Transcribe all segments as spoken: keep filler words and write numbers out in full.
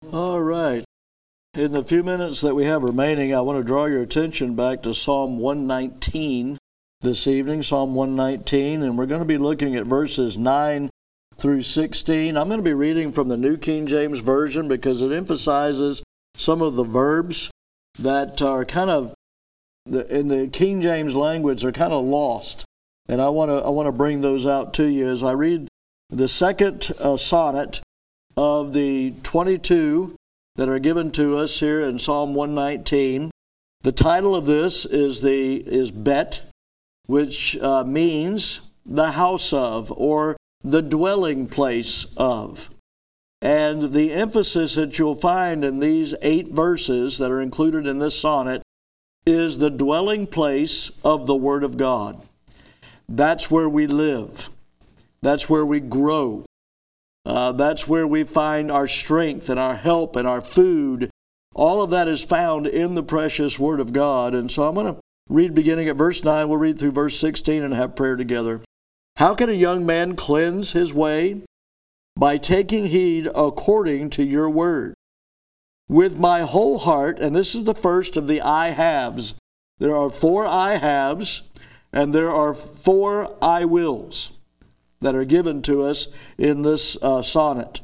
All right. In the few minutes that we have remaining, I want to draw your attention back to Psalm one nineteen this evening, Psalm one nineteen, and we're going to be looking at verses nine through sixteen. I'm going to be reading from the New King James Version because it emphasizes some of the verbs that are kind of, in the King James language, are kind of lost. And I want to I want to bring those out to you as I read the second uh, sonnet of the twenty-two that are given to us here in Psalm one nineteen. The title of this is the is Bet, which uh, means the house of, or the dwelling place of. And the emphasis that you'll find in these eight verses that are included in this sonnet is the dwelling place of the Word of God. That's where we live. That's where we grow. Uh, that's where we find our strength and our help and our food. All of that is found in the precious Word of God. And so I'm going to read beginning at verse nine. We'll read through verse sixteen and have prayer together. How can a young man cleanse his way? By taking heed according to your word. With my whole heart, and this is the first of the I haves. There are four I haves, and there are four I wills that are given to us in this uh, sonnet.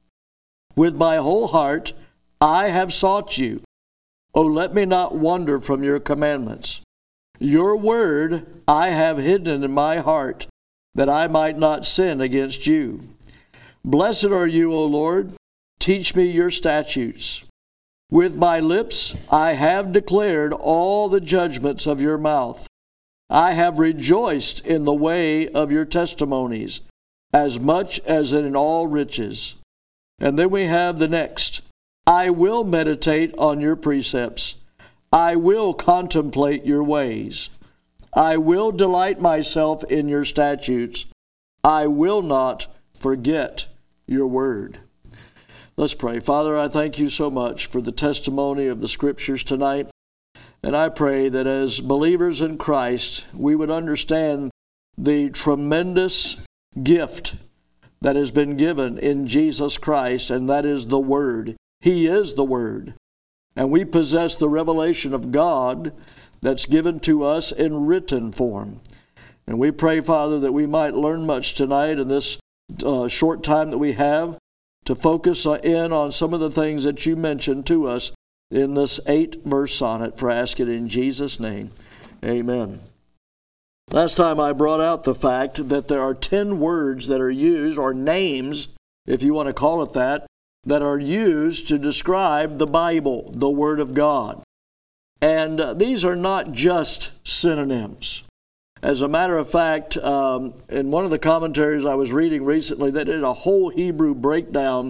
With my whole heart, I have sought you. Oh, let me not wander from your commandments. Your word I have hidden in my heart, that I might not sin against you. Blessed are you, O Lord. Teach me your statutes. With my lips I have declared all the judgments of your mouth. I have rejoiced in the way of your testimonies, as much as in all riches. And then we have the next. I will meditate on your precepts. I will contemplate your ways. I will delight myself in your statutes. I will not forget your word. Let's pray. Father, I thank you so much for the testimony of the Scriptures tonight. And I pray that as believers in Christ, we would understand the tremendous gift that has been given in Jesus Christ, and that is the Word. He is the Word. And we possess the revelation of God that's given to us in written form. And we pray, Father, that we might learn much tonight in this uh, short time that we have to focus in on some of the things that you mentioned to us in this eight-verse sonnet. For I ask it in Jesus' name. Amen. Last time I brought out the fact that there are ten words that are used, or names, if you want to call it that, that are used to describe the Bible, the Word of God. And uh, these are not just synonyms. As a matter of fact, um, in one of the commentaries I was reading recently, they did a whole Hebrew breakdown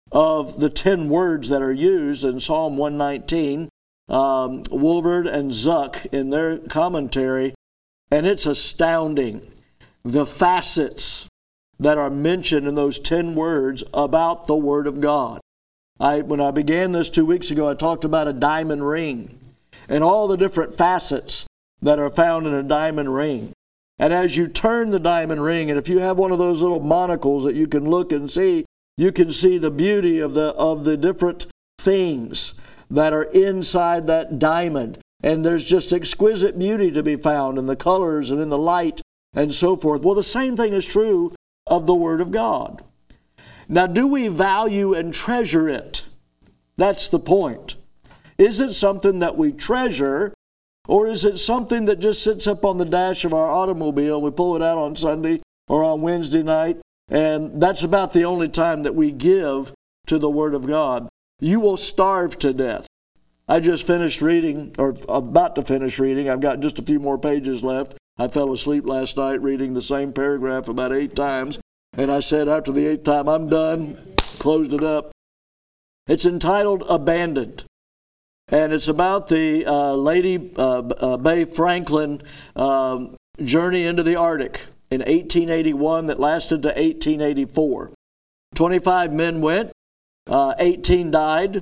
of the ten words that are used in Psalm one nineteen, um, Woolvard and Zuck in their commentary, and it's astounding the facets that are mentioned in those ten words about the Word of God. I, when I began this two weeks ago, I talked about a diamond ring and all the different facets that are found in a diamond ring. And as you turn the diamond ring, and if you have one of those little monocles that you can look and see, you can see the beauty of the of the different things that are inside that diamond. And there's just exquisite beauty to be found in the colors and in the light and so forth. Well, the same thing is true of the Word of God. Now, do we value and treasure it? That's the point. Is it something that we treasure, or is it something that just sits up on the dash of our automobile? We pull it out on Sunday or on Wednesday night, and that's about the only time that we give to the Word of God. You will starve to death. I just finished reading, or about to finish reading. I've got just a few more pages left. I fell asleep last night reading the same paragraph about eight times, and I said after the eighth time, I'm done, closed it up. It's entitled Abandoned. And it's about the uh, Lady uh, uh, Bay Franklin um, journey into the Arctic in eighteen eighty-one that lasted to eighteen eighty-four. twenty-five men went, uh, eighteen died,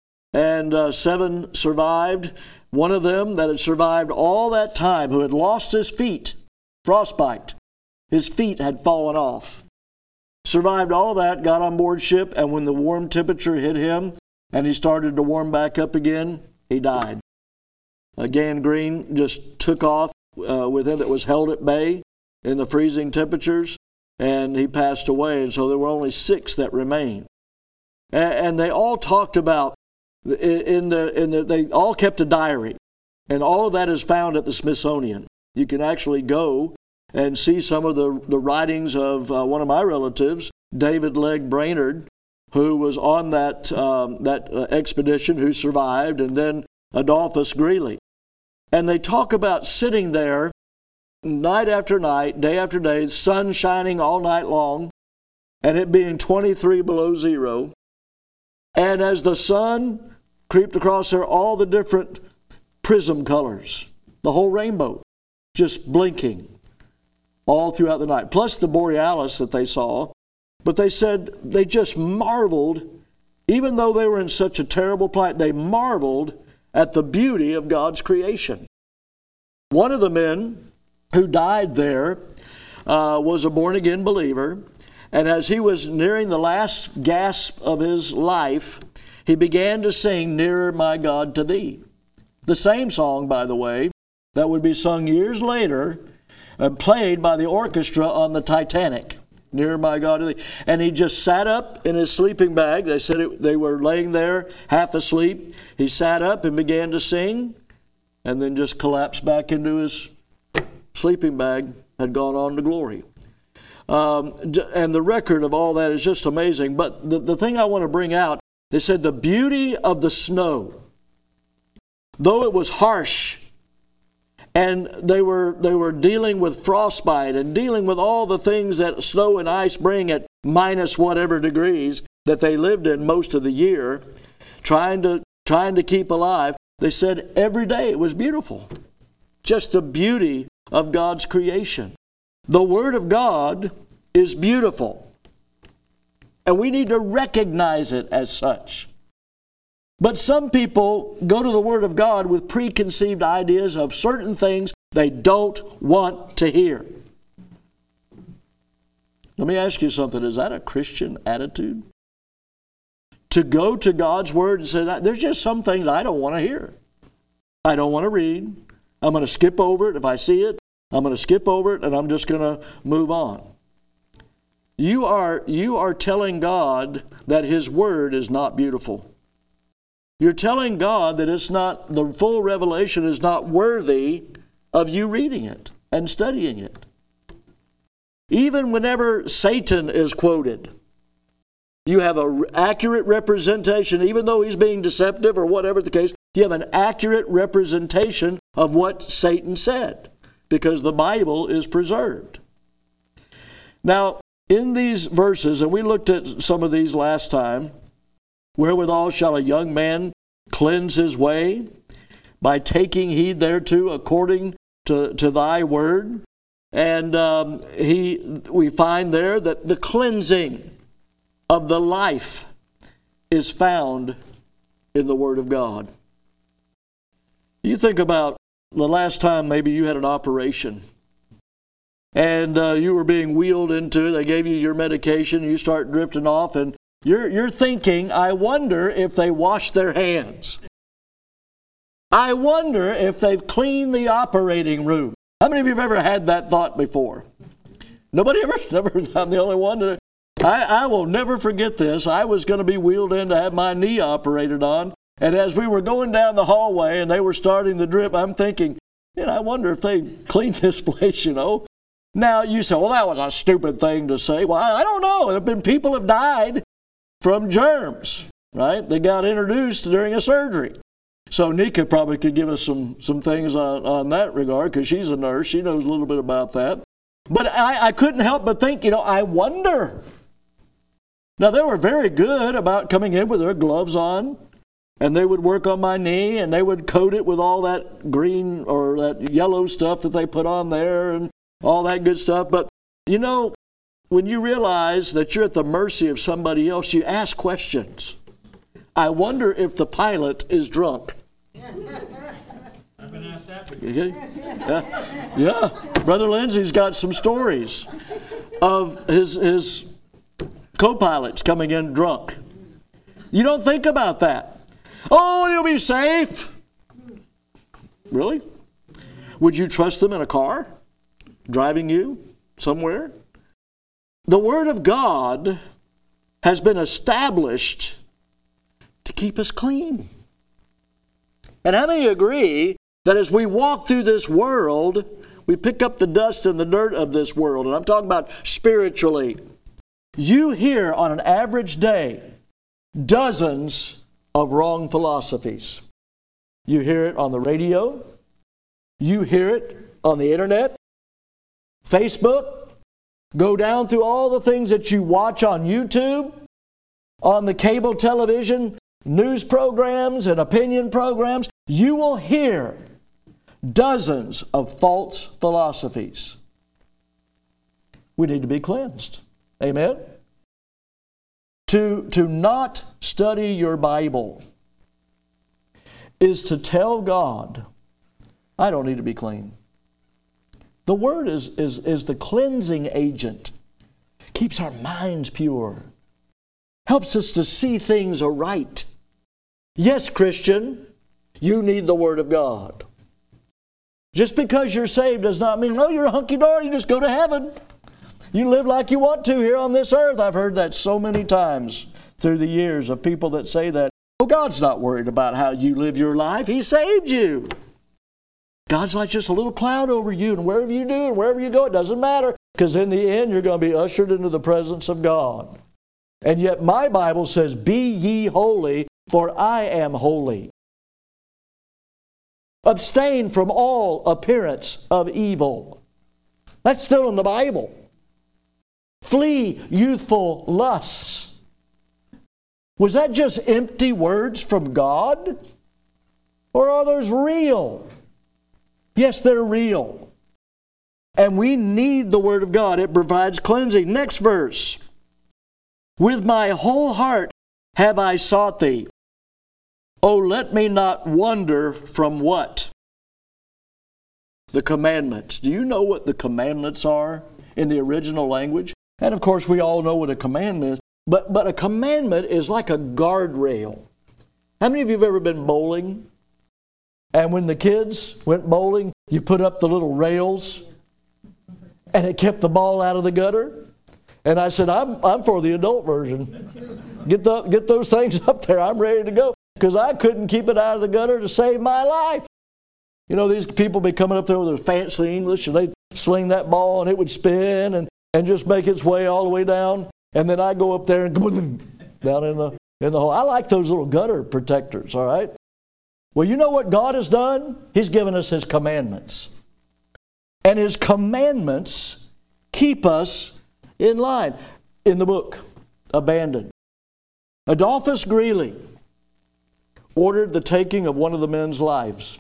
and uh, seven survived. One of them that had survived all that time, who had lost his feet, frostbite, his feet had fallen off. Survived all of that, got on board ship, and when the warm temperature hit him, and he started to warm back up again, he died. Uh, gangrene just took off uh, with him. That was held at bay in the freezing temperatures, and he passed away. And so there were only six that remained. And, and they all talked about, in the, in the, they all kept a diary. And all of that is found at the Smithsonian. You can actually go and see some of the, the writings of uh, one of my relatives, David Legg Brainerd, who was on that, um, that uh, expedition, who survived, and then Adolphus Greeley. And they talk about sitting there night after night, day after day, sun shining all night long, and it being twenty-three below zero. And as the sun creeped across there, all the different prism colors, the whole rainbow, just blinking all throughout the night, plus the borealis that they saw. But they said they just marveled, even though they were in such a terrible plight, they marveled at the beauty of God's creation. One of the men who died there uh, was a born-again believer, and as he was nearing the last gasp of his life, he began to sing, "Nearer, My God, to Thee." The same song, by the way, that would be sung years later and played by the orchestra on the Titanic. "Nearer, My God, to Thee." And he just sat up in his sleeping bag. They said it, they were laying there half asleep. He sat up and began to sing, and then just collapsed back into his sleeping bag, had gone on to glory. Um, and the record of all that is just amazing. But the, the thing I want to bring out, they said the beauty of the snow, though it was harsh, and they were they were dealing with frostbite and dealing with all the things that snow and ice bring at minus whatever degrees that they lived in most of the year, trying to trying to keep alive. They said every day it was beautiful. Just the beauty of God's creation. The Word of God is beautiful, and we need to recognize it as such. But some people go to the Word of God with preconceived ideas of certain things they don't want to hear. Let me ask you something. Is that a Christian attitude? To go to God's Word and say, there's just some things I don't want to hear. I don't want to read. I'm going to skip over it. If I see it, I'm going to skip over it, and I'm just going to move on. You are, you are telling God that His Word is not beautiful. You're telling God that it's not, the full revelation is not worthy of you reading it and studying it. Even whenever Satan is quoted, you have an accurate representation, even though he's being deceptive or whatever the case, you have an accurate representation of what Satan said, because the Bible is preserved. Now, in these verses, and we looked at some of these last time, wherewithal shall a young man cleanse his way? By taking heed thereto according to, to thy word. And um, he, we find there that the cleansing of the life is found in the Word of God. You think about the last time maybe you had an operation and uh, you were being wheeled into, they gave you your medication, and you start drifting off, and you're, you're thinking, I wonder if they washed their hands. I wonder if they've cleaned the operating room. How many of you have ever had that thought before? Nobody ever? Never. I'm the only one. To, I, I will never forget this. I was going to be wheeled in to have my knee operated on, and as we were going down the hallway and they were starting the drip, I'm thinking, you know, I wonder if they cleaned this place, you know. Now you say, well, that was a stupid thing to say. Well, I don't know. There have been people have died from germs, right? They got introduced during a surgery. So Nika probably could give us some, some things on, on that regard, because she's a nurse. She knows a little bit about that. But I, I couldn't help but think, you know, I wonder. Now, they were very good about coming in with their gloves on, and they would work on my knee, and they would coat it with all that green or that yellow stuff that they put on there and all that good stuff. But, you know, when you realize that you're at the mercy of somebody else, you ask questions. I wonder if the pilot is drunk. I've been asked that before. Yeah. Yeah. Brother Lindsay's got some stories of his his co-pilots coming in drunk. You don't think about that. Oh, you'll be safe. Really? Would you trust them in a car, driving you somewhere? The Word of God has been established to keep us clean. And how many agree that as we walk through this world, we pick up the dust and the dirt of this world? And I'm talking about spiritually. You hear on an average day dozens of wrong philosophies. You hear it on the radio. You hear it on the internet, Facebook. Go down through all the things that you watch on YouTube, on the cable television, news programs and opinion programs. You will hear dozens of false philosophies. We need to be cleansed. Amen? To, to not study your Bible is to tell God, I don't need to be clean. The Word is, is, is the cleansing agent. Keeps our minds pure. Helps us to see things aright. Yes, Christian, you need the Word of God. Just because you're saved does not mean, oh, you're hunky-dory, you just go to heaven. You live like you want to here on this earth. I've heard that so many times through the years of people that say that. Oh, God's not worried about how you live your life. He saved you. God's like just a little cloud over you, and wherever you do and wherever you go, it doesn't matter, because in the end, you're going to be ushered into the presence of God. And yet my Bible says, be ye holy, for I am holy. Abstain from all appearance of evil. That's still in the Bible. Flee youthful lusts. Was that just empty words from God? Or are those real? Yes, they're real. And we need the Word of God. It provides cleansing. Next verse. With my whole heart have I sought thee. Oh, let me not wander from what? The commandments. Do you know what the commandments are in the original language? And of course, we all know what a commandment is. But, but a commandment is like a guardrail. How many of you have ever been bowling? And when the kids went bowling, you put up the little rails and it kept the ball out of the gutter. And I said, I'm, I'm for the adult version. Get, the, get those things up there. I'm ready to go. Because I couldn't keep it out of the gutter to save my life. You know, these people be coming up there with their fancy English and they'd sling that ball and it would spin and, and just make its way all the way down. And then I go up there and down in the, in the hole. I like those little gutter protectors, all right? Well, you know what God has done? He's given us His commandments. And His commandments keep us in line. In the book, Abandoned, Adolphus Greeley ordered the taking of one of the men's lives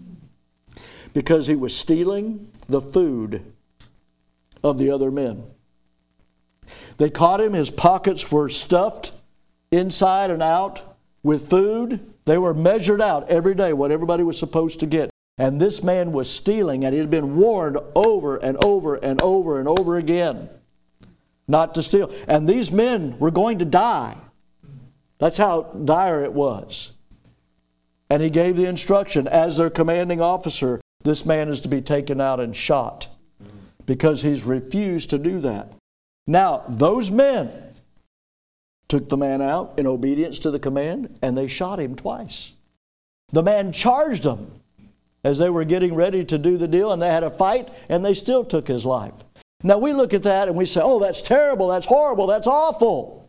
because he was stealing the food of the other men. They caught him. His pockets were stuffed inside and out with food. They were measured out every day, what everybody was supposed to get. And this man was stealing, and he had been warned over and over and over and over again not to steal. And these men were going to die. That's how dire it was. And he gave the instruction, as their commanding officer, this man is to be taken out and shot because he's refused to do that. Now, those men took the man out in obedience to the command, and they shot him twice. The man charged them as they were getting ready to do the deal, and they had a fight, and they still took his life. Now, we look at that and we say, oh, that's terrible, that's horrible, that's awful.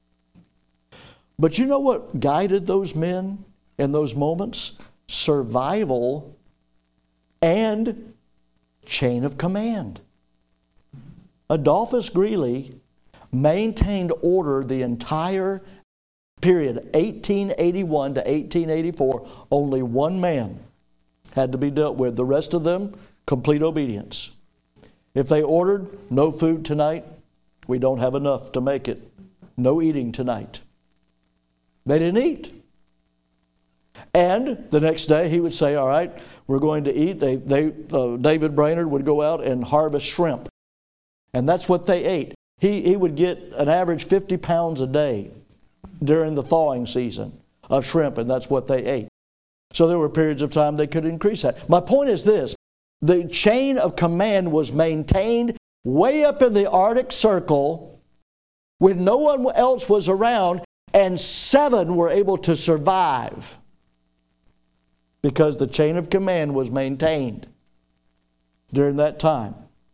But you know what guided those men in those moments? Survival and chain of command. Adolphus Greeley maintained order the entire period, eighteen eighty-one to eighteen eighty-four. Only one man had to be dealt with. The rest of them, complete obedience. If they ordered, no food tonight, we don't have enough to make it. No eating tonight. They didn't eat. And the next day he would say, all right, we're going to eat. They, they, uh, David Brainerd would go out and harvest shrimp. And that's what they ate. He, he would get an average fifty pounds a day during the thawing season of shrimp, and that's what they ate. So there were periods of time they could increase that. My point is this: the chain of command was maintained way up in the Arctic Circle when no one else was around, and seven were able to survive because the chain of command was maintained during that time.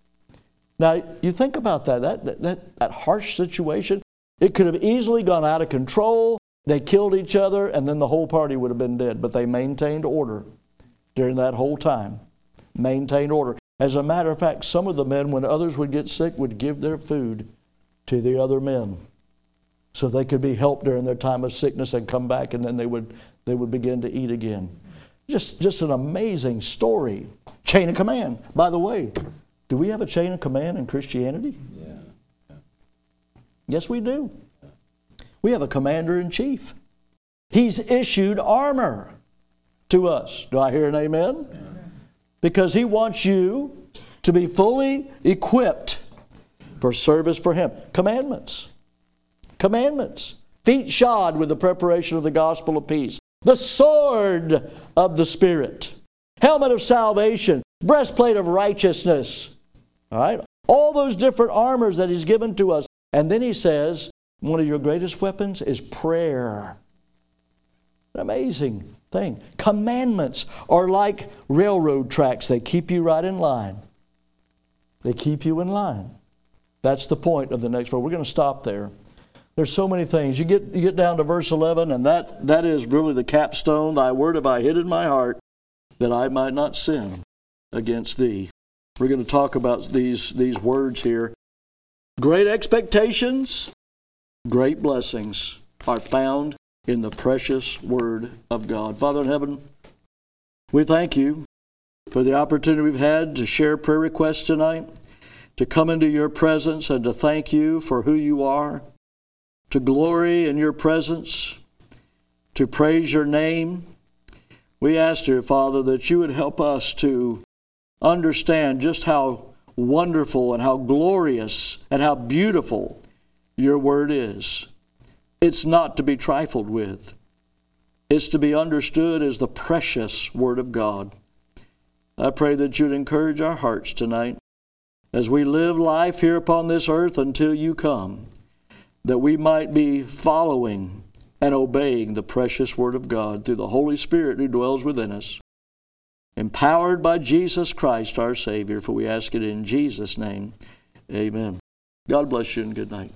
Now, you think about that, that, that, that harsh situation. It could have easily gone out of control. They killed each other, and then the whole party would have been dead. But they maintained order during that whole time. Maintained order. As a matter of fact, some of the men, when others would get sick, would give their food to the other men so they could be helped during their time of sickness and come back, and then they would they would begin to eat again. Just, just an amazing story. Chain of command. By the way, do we have a chain of command in Christianity? Yeah. Yes, we do. We have a commander-in-chief. He's issued armor to us. Do I hear an amen? Yeah. Because he wants you to be fully equipped for service for him. Commandments. Commandments. Feet shod with the preparation of the gospel of peace. The sword of the Spirit. Helmet of salvation. Breastplate of righteousness. All right? All those different armors that he's given to us. And then he says, one of your greatest weapons is prayer. An amazing thing. Commandments are like railroad tracks. They keep you right in line. They keep you in line. That's the point of the next verse. We're going to stop there. There's so many things. You get you get down to verse eleven, and that, that is really the capstone. Thy word have I hid in my heart, that I might not sin against thee. We're going to talk about these, these words here. Great expectations, great blessings are found in the precious Word of God. Father in heaven, we thank you for the opportunity we've had to share prayer requests tonight, to come into your presence and to thank you for who you are, to glory in your presence, to praise your name. We ask, dear Father, that you would help us to understand just how wonderful and how glorious and how beautiful your word is. It's not to be trifled with. It's to be understood as the precious Word of God. I pray that you'd encourage our hearts tonight as we live life here upon this earth until you come, that we might be following and obeying the precious Word of God through the Holy Spirit who dwells within us, empowered by Jesus Christ our Savior, for we ask it in Jesus' name. Amen. God bless you and good night.